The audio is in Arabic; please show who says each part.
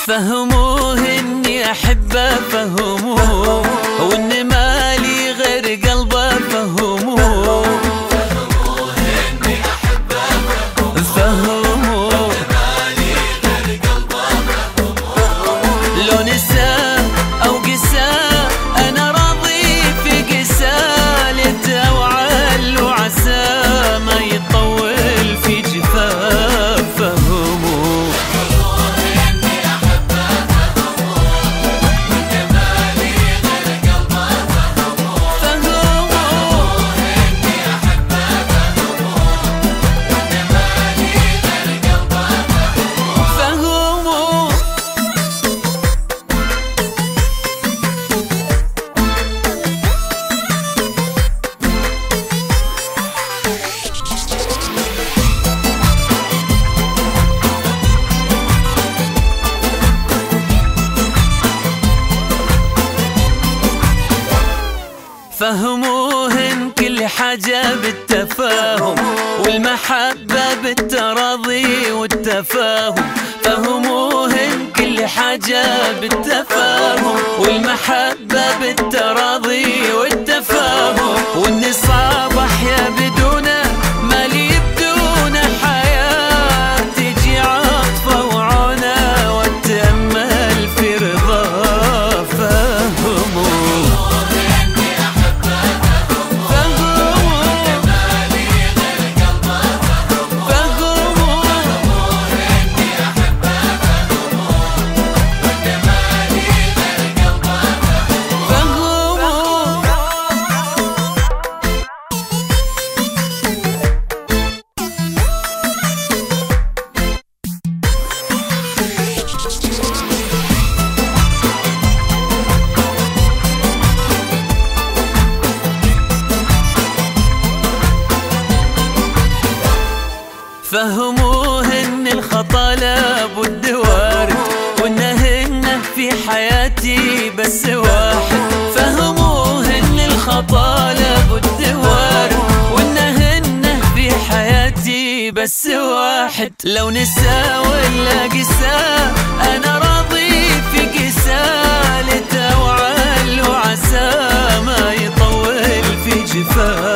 Speaker 1: فهموه اني احبه، فهموه وان مالي غير قلبه، فهموه
Speaker 2: اني احبه،
Speaker 1: فهموه
Speaker 2: مالي غير قلبه،
Speaker 1: لو نسى او قسى انا راضي في قسالته، وعل وعسى ما يطول في جفاف. فهموه
Speaker 2: اني احبه، وان مالي غير قلبه،
Speaker 1: فهموه
Speaker 2: اني احبه، وان مالي غير قلبه.
Speaker 1: فهموه فهموه إن كل حاجة بالتفاهم، والمحبة بالتراضي والتفاهم. فهموه إن كل حاجة بالتفاهم، والمحبة بالتراضي والتفاهم. وإن صعب أحيا بدونه، مالي بدون حياة، تجي عطفة وعونه وأتأمل في رضاه. فهموه فهموه ان الخطا لابد وارد، وانهن في حياتي بس واحد. فهموه ان الخطا لابد وارد، وانهن في حياتي بس واحد. لو نسى ولا قسى انا راضي في قسالته، وعل وعسى ما يطول في جفاه.